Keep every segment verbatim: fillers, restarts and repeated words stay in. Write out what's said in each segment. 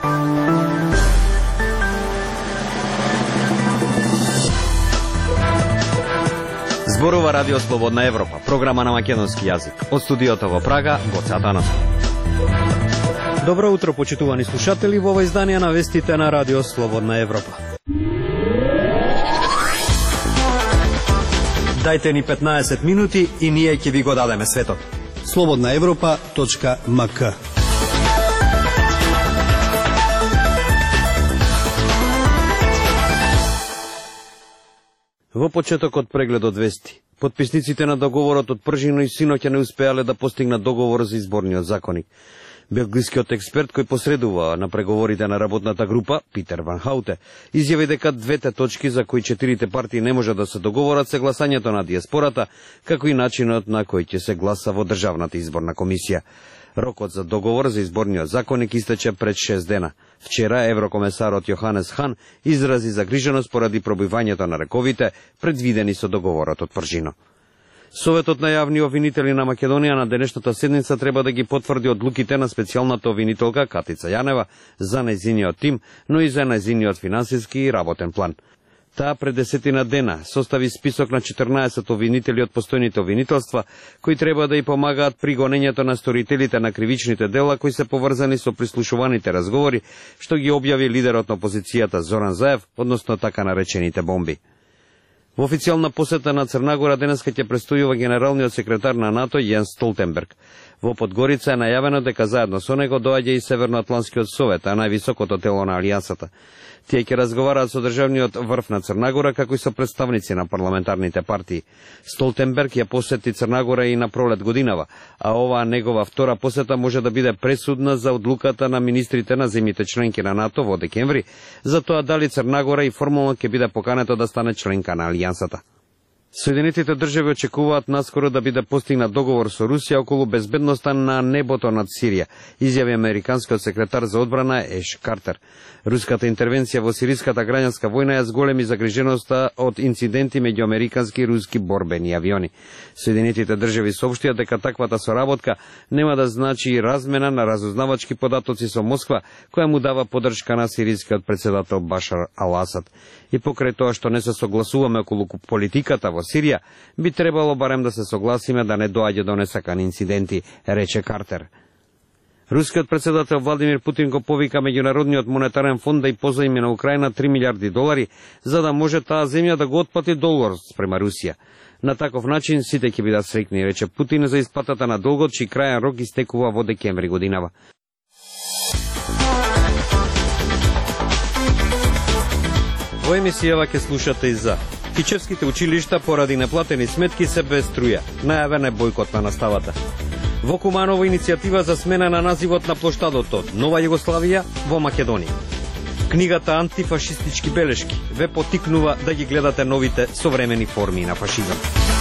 Зборува Радио Слободна Европа, програма на македонски јазик. Од студиото во Прага, Гоце Атанасов. Добро утро, почитувани слушатели, во ова издание на вестите на Радио Слободна Европа. Дајте ни петнаесет минути и ние ќе ви го дадеме светот. слободна европа точка ем ка. Во почетокот прегледот вести. Потписниците на договорот од Пржино и синоќа не успеале да постигнат договор за изборниот законник. Белгискиот експерт кој посредува на преговорите на работната група, Питер Ван Хауте, изјави дека двете точки за кои четирите партии не може да се договорат се гласањето на диаспората, како и начинот на кој ќе се гласа во Државната изборна комисија. Рокот за договор за изборниот законник истече пред шест дена. Вчера еврокомесарот Јоханес Хан изрази загриженост поради пробивањето на рековите предвидени со договорот од Пржино. Советот на јавни обвинители на Македонија на денешната седница треба да ги потврди одлуките на специјалната обвинителка Катица Јанева за нејзиниот тим, но и за нејзиниот финансиски и работен план. Таа пред десетина дена состави список на четрнаесет обвинители од постојните обвинителства, кои треба да ја помагаат при гонењето на сторителите на кривичните дела кои се поврзани со прислушуваните разговори, што ги објави лидерот на опозицијата Зоран Заев, односно така наречените бомби. Во официјална посета на Црнагора денеска ќе престојува генералниот секретар на НАТО Јенс Столтенберг. Во Подгорица е најавено дека заедно со него доаѓа и Северноатлантскиот совет, а највисокото тело на алијансата. Тие ќе разговараат со државниот врв на Црнагора, како и со представници на парламентарните партии. Столтенберг ја посети Црнагора и на пролет годинава, а оваа негова втора посета може да биде пресудна за одлуката на министрите на земјите членки на НАТО во декември, за тоа дали Црнагора и формално ќе биде поканета да стане членка на алијансата. Соединетите држави очекуваат наскоро да биде постигнат договор со Русија околу безбедноста на небото над Сирија, изјави американскиот секретар за одбрана Еш Картер. Руската интервенција во сириската граѓанска војна ја зголеми загриженоста од инциденти меѓу американски и руски борбени авиони. Соединетите држави соопштија дека таквата соработка нема да значи и размена на разузнавачки податоци со Москва, која му дава поддршка на сирискиот председател Башар Ал-Асад. И покрај тоа што не се согласуваме околу политиката во Сирија, би требало барем да се согласиме да не доаѓа до несакани инциденти, рече Картер. Рускиот председател Владимир Путин го повика Меѓународниот монетарен фонд да и позајми на Украина три милиарди долари, за да може таа земја да го отплати долар спрема Русија. На таков начин сите ќе бидат среќни, рече Путин за исплатата на долгот, чиј крајен рок истекува во декември годинава. Во емисијава ќе слушате и за Кичевските училишта поради неплатени сметки се без струја. Најавен е бојкот на наставата. Во Куманово иницијатива за смена на називот на плоштадот од Нова Југославија во Македонија. Книгата Антифашистички белешки ве потикнува да ги гледате новите современи форми на фашизам.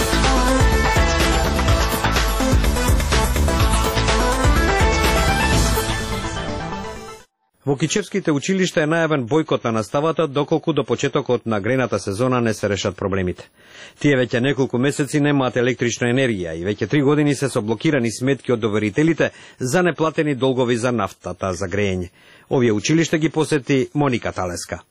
Во Кичевските училишта е најавен бојкот на наставата доколку до почетокот на грејната сезона не се решат проблемите. Тие веќе неколку месеци немаат електрична енергија и веќе три години се со блокирани сметки од доверителите за неплатени долгови за нафтата за грејење. Овие училишта ги посети Моника Талеска.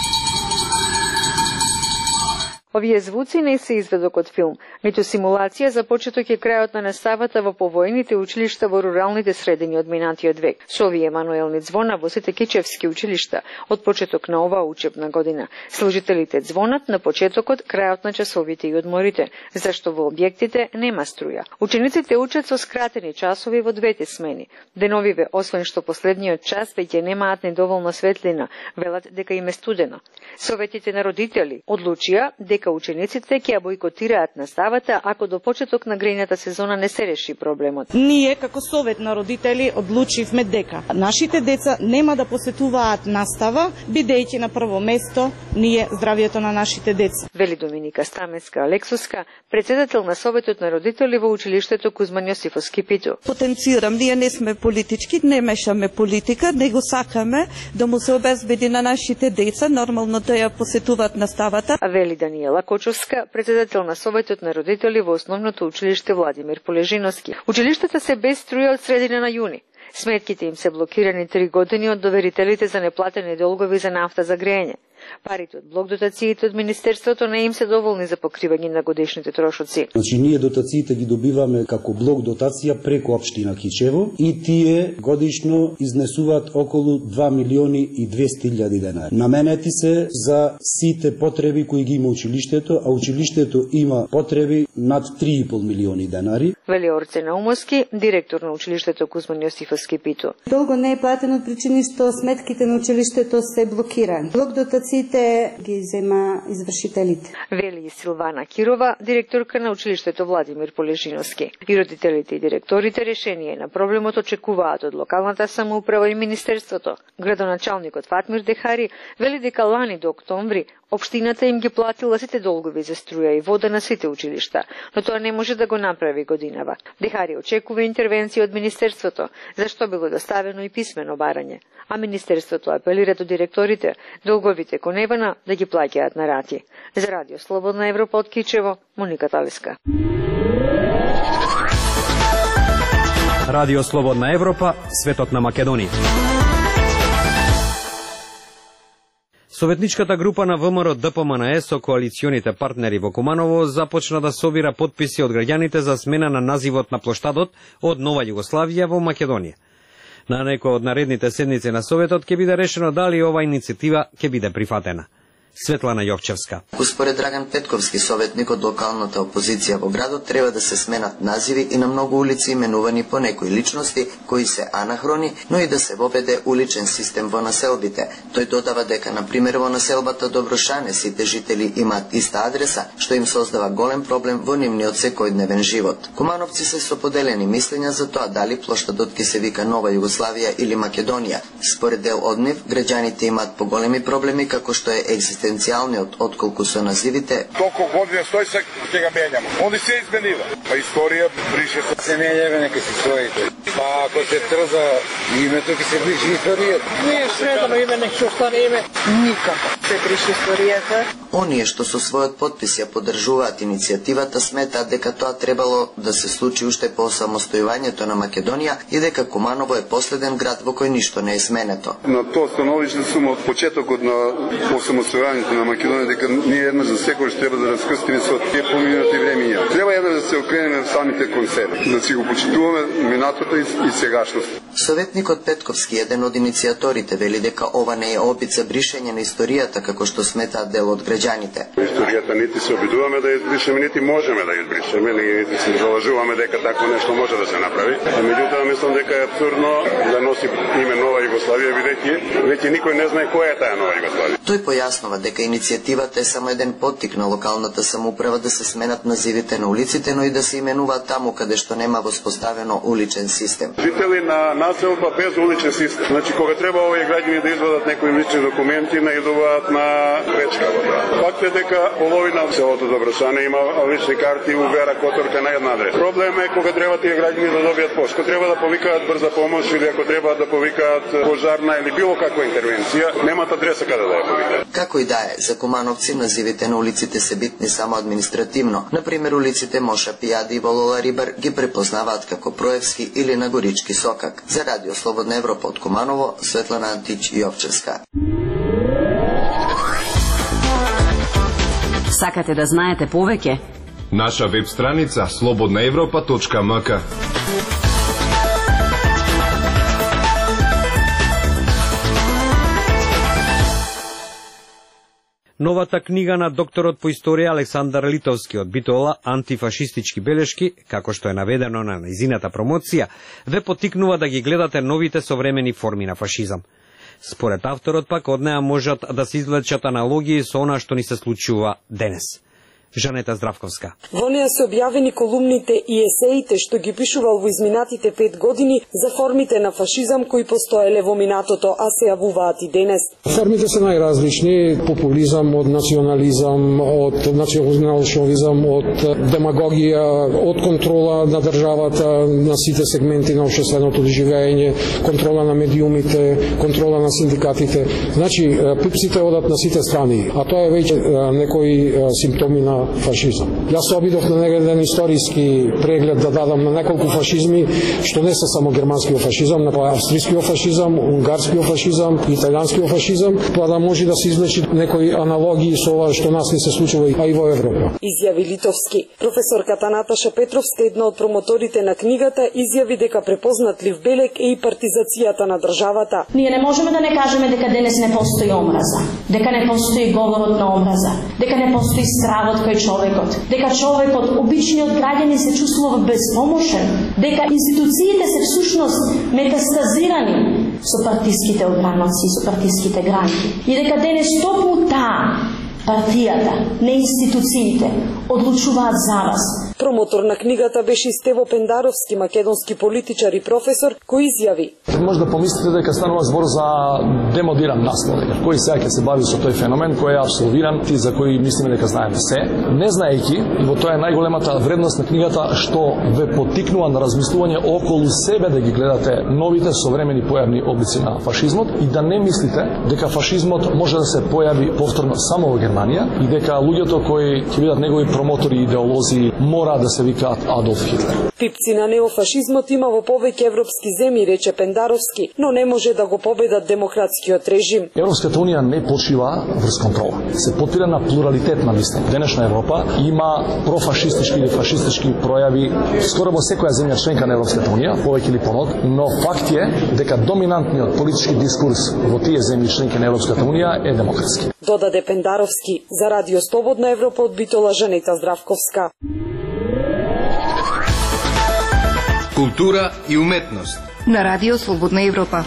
Овие звуци не се изведок од филм, ниту симулација за почеток е крајот на наставата во повојните училишта во руралните средини од минатиот век. Со овие мануелни звона во сите кичевски училишта од почеток на оваа учебна година. Служителите звонат на почетокот, крајот на часовите и одморите, зашто во објектите нема струја. Учениците учат со скратени часови во двете смени. Деновиве, освен што последниот час веќе немаат недоволно светлина, велат дека им е студено. Советите на родители одлучија дека учениците ќе ја бојкотираат наставата ако до почеток на грејната сезона не се реши проблемот. Ние како совет на родители одлучивме дека нашите деца нема да посетуваат настава, бидејќи на прво место ние здравието на нашите деца. Вели Доминика Стаменска Алексуска, председател на советот на родители во училиштето Кузман Јосифов Скипиту. Потенцирам, ние не сме политички, не мешаме политика, него сакаме да му се обезбеди на нашите деца нормално да ја посетуваат наставата. А вели Даниела Кочовска, председател на советот на родители во основното училиште Владимир Полежиновски. Училиштата се без струја од средина на јуни. Сметките им се блокирани три години од доверителите за неплатени долгови за нафта за грејење. Парите од блок дотациите од Министерството не им се доволни за покривање на годишните трошоци. Значи, ние дотациите ги добиваме како блок дотација преку општина Кичево и тие годишно изнесуваат околу два милиони и двесте илјади денари. Наменети се за сите потреби кои ги има училиштето, а училиштето има потреби над три и пол милиони денари. Вели Орце Наумовски, директор на училиштето Кузман Јосифовски Пито. Долго не е платено од причини што сметките на училиштето се блокирани. Блок дотациите ги зема извршителите. Вели и Силвана Кирова, директорка на училиштето Владимир Полежиновски. И родителите и директорите решение на проблемот очекуваат од локалната самоуправа и Министерството. Градоначалникот Фатмир Дехари вели дека лани до октомври општината им ги платила сите долгови за струја и вода на сите училишта, но тоа не може да го направи годинава. Дехари очекува интервенција од Министерството, зашто било доставено и писмено барање. А Министерството апелира до директорите долговите кон Евана да ги плаќаат на рати. За Радио Слободна Европа од Кичево, Моника Талиска. Радио Слободна Европа, светот на Македонија. Советничката група на ВМРО Д П М Н Е со коалиционите партнери во Куманово започна да собира потписи од граѓаните за смена на називот на плоштадот од Нова Југославија во Македонија. На некој од наредните седници на Советот ќе биде решено дали ова иницијатива ќе биде прифатена. Светлана Јовчевска. Според Драган Петковски, советник од локалната опозиција во градот, треба да се сменат називи и на многу улици именувани по некои личности кои се анахрони, но и да се воведе уличен систем во населбите. Тој додава дека, на пример, во населбата Доброшане сите жители имаат иста адреса, што им создава голем проблем во нивниот секојдневен живот. Кумановци се со поделени мислења за тоа дали плоштадот ќе се вика Нова Југославија или Македонија. Според дел од нив, граѓаните имаат поголеми проблеми како што е екзистенцијалниот отколку со називите. Толку година стои се ќе го менјамо. Онди се изменива. Па историја брише се. Се менјава нека си своите. Па ако се трза името ќе се брише историјата. Не е средно име, нека се остане име. Никако се брише историјата. Оние што со својот подпис ја поддржуваат иницијативата сметаат дека тоа требало да се случи уште по самостојувањето на Македонија и дека Куманово е последен град во кој ништо не е сменето. На тоа становиште сум од почетокот на самостојувањето на Македонија дека ние еднаш за секој што треба да раскрстиме со тие поминати времиња. Треба еднаш да се окренеме самите кон себе, да си го почитуваме минатото и, и сегашност. Советникот Петковски, еден од иницијаторите, вели дека ова не е опит за бришење на историјата како што сметаат дел од граѓаните. Историјата нити се обидуваме да ја избришеме, нити можеме да ја избришеме, нити се залажуваме дека такво нешто може да се направи. А меѓутоа мислам дека е апсурдно да носи име Нова Југославија, бидејќи веќе никој не знае која е таа Нова Југославија. Тој појаснува дека иницијативата е само еден поттик на локалната самоуправа да се сменат називите на улиците, но и да се именуваат таму каде што нема воспоставено уличен систем. Жители на населба без уличен систем. Значи кога треба овие граѓани да извадат некои лични документи, наидуваат на пречка. Факт е дека половина од селото Доброшане има лични карти у Вера Которка на една адреса. Проблем е кога треба тие граѓани да добијат помош, кога треба да повикаат брза помош или ако треба да повикаат пожарна или било каква интервенција, немаат адреса каде да ја повикаат. Како и да е, за Кумановци називите на улиците се битни само административно. Например, улиците Моша Пијади и Волола Рибар ги препознаваат како Проевски или Нагорички Сокак. За Радио Слободна Европа од Куманово, Светлана Антич Јовчевска. Сакате да знаете повеќе? Наша веб страница слободна европа точка м к. Новата книга на докторот по историја Александар Литовски од Битола антифашистички белешки, како што е наведено на нејзината промоција, ве поттикнува да ги гледате новите современи форми на фашизам. Според авторот пак од неа можат да се извлечат аналогии со она што ни се случува денес. Жанета Здравковска. Во неа се објавени колумните и есеите што ги пишувал во изминатите пет години за формите на фашизам кои постоеле во минатото, а се јавуваат и денес. Формите се најразлични: популизам, од национализам, од националшовизам, од демагогија, од контрола на државата на сите сегменти на општественото живење, контрола на медиумите, контрола на синдикатите. Значи, пипсите одат на сите страни, а тоа е веќе некои симптоми на на фашизам. Јас се обидов на еден историски преглед да дадам на неколку фашизми, што не се само германскиот фашизам, но австријскиот фашизам, унгарскиот фашизам, италијанскиот фашизам, па да може да се извлечи некои аналогии со ова што нас не се случува а и во Европа. Изјави Литовски. Професорката Наташа Петровска, една од промоторите на книгата, изјави дека препознатлив белег е и партизацијата на државата. Ние не можеме да не кажеме дека денес не постои омраза, дека не постои говорот на омраза, дека не постои стравот кој човекот, дека човекот, обичниот граѓанин се чувствува безпомошен, дека институциите се всушност метастазирани со партиските огранаци, со партиските гранки. И дека денес токму таа партијата, не институциите, одлучуваат за вас. Промотор на книгата беше Стево Пендаровски, македонски политичар и професор, кој изјави: Може да помислите дека станува збор за демодиран наслов, кој сега ќе се бави со тој феномен кој е абсолвиран, ти за кој мислиме дека знаеме се, не знаејќи, и во тоа е најголемата вредност на книгата, што ве поттикнува на размислување околу себе да ги гледате новите современи појавни облици на фашизмот и да не мислите дека фашизмот може да се појави повторно само во Германија и дека луѓето кои ќе бидат негови промотори и идеолози мора да се викаат Адолф Хитлер. Пипци на неофашизмот има во повеќе европски земји, рече Пендаровски, но не може да го победат демократскиот режим. Европската унија не почива врз контрола. Се потпира на плуралитет на мислење. Денешна Европа има профашистички или фашистички пројави скоро во секоја земја членка на Европската унија, повеќе или понод, но факт е дека доминантниот политички дискурс во тие земји членки на Европската унија е демократски. Додаде Пендаровски. За Радио Слободна Европа од Битола, Жанета Здравковска. Култура и уметност на Радио Слободна Европа.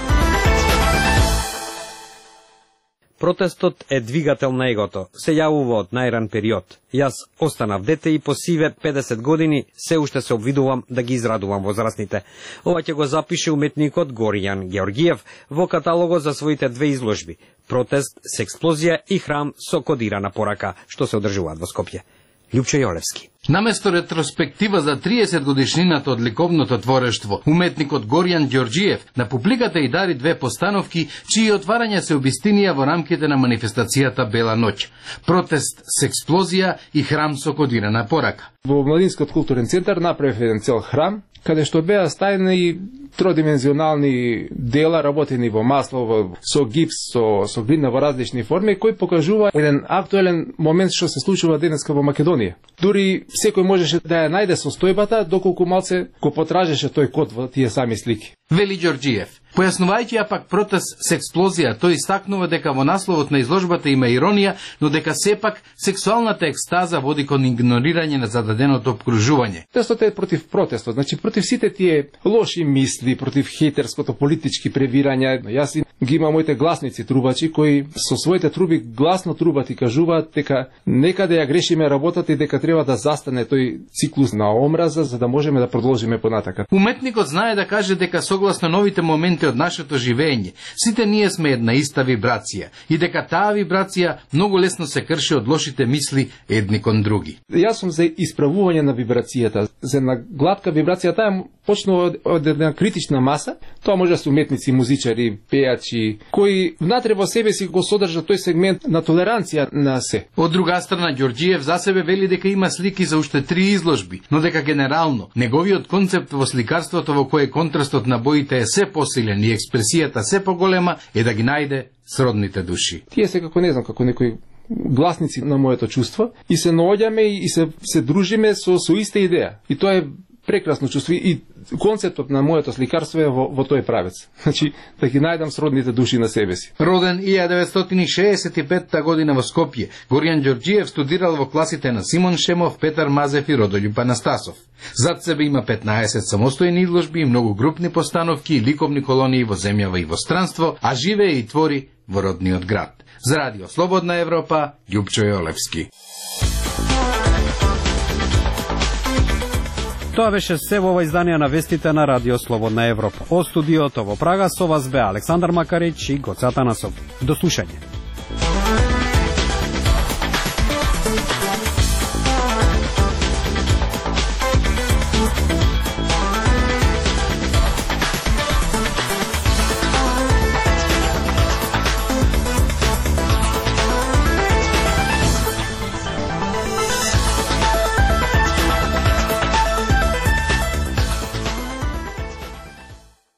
Протестот е двигател на егото. Се јавува од најран период. Јас останав дете и по сиве педесет години се уште се обвидувам да ги израдувам возрастните. Ова ќе го запише уметникот Горијан Георгиев во каталогот за своите две изложби: Протест с експлозија и Храм со кодирана порака, што се одржуваат во Скопје. Лјупчо Јолевски. Наместо ретроспектива за триесет годишнината од ликовното творештво, уметникот Горијан Ѓорѓиев на публиката и дари две постановки, чии отварања се обистинија во рамките на манифестацијата Бела ноќ. Протест с експлозија и Храм со кодирана порака. Во Младинскиот културен центар направив еден цел храм, каде што беа стајни тродимензионални дела работени во масло, во, со гипс, со, со глина во различни форми, кој покажува еден актуелен момент што се случува денеска во Македонија. Дури секој можеше да ја најде состојбата, доколку малце го потражеше тој код во тие сами слики. Вели Ѓорѓиев. Појаснувајќи ја пак протест с експлозија, тој истакнува дека во насловот на изложбата има иронија, но дека сепак сексуалната екстаза води кон игнорирање на зададеното обкружување. Протестот е против протестот, значи против сите тие лоши мисли, против хетерското политички превирања. Јас ги имам моите гласници трубачи кои со своите труби гласно трубат и кажуваат дека некаде ја грешиме работата и дека треба да застане тој циклус на омраза за да можеме да продолжиме понатака. Уметникот знае да каже дека согласно новите моменти од нашето живење, сите ние сме една иста вибрација и дека таа вибрација многу лесно се крши од лошите мисли едни кон други. Јас сум за исправување на вибрацијата, за една гладка вибрација, таа почнува од, од една критична маса, тоа може да се уметници, музичари, пејачи, кои внатре во себе си го содржат тој сегмент на толеранција на се. Од друга страна, Ѓорѓиев за себе вели дека има слики за уште три изложби, но дека генерално неговиот концепт во сликарството во кој контрастот на боите е се посилен и експресијата се поголема е да ги најде сродните души. Тие се како не знам, како некои гласници на моето чувство и се наоѓаме и се се дружиме со со иста идеја. И тоа е прекрасно чувство и концептот на моето сликарство е во, во тој правец. Значи, да ги најдам сродните души на себе си. Роден илјада деветстотини шеесет и петта година во Скопје, Горијан Ѓорѓиев студирал во класите на Симон Шемов, Петар Мазев и Родолјуб Анастасов. Зад себе има петнаесет самостојни изложби и многу групни постановки и ликовни колонии во земјава и во странство, а живее и твори во родниот град. За Радио Слободна Европа, Лјупчо Јолевски. Тоа беше се во ова издание на вестите на Радио Слободна Европа. Од студиото во Прага со вас бе Александар Макарич и Гоце Атанасов. До слушање.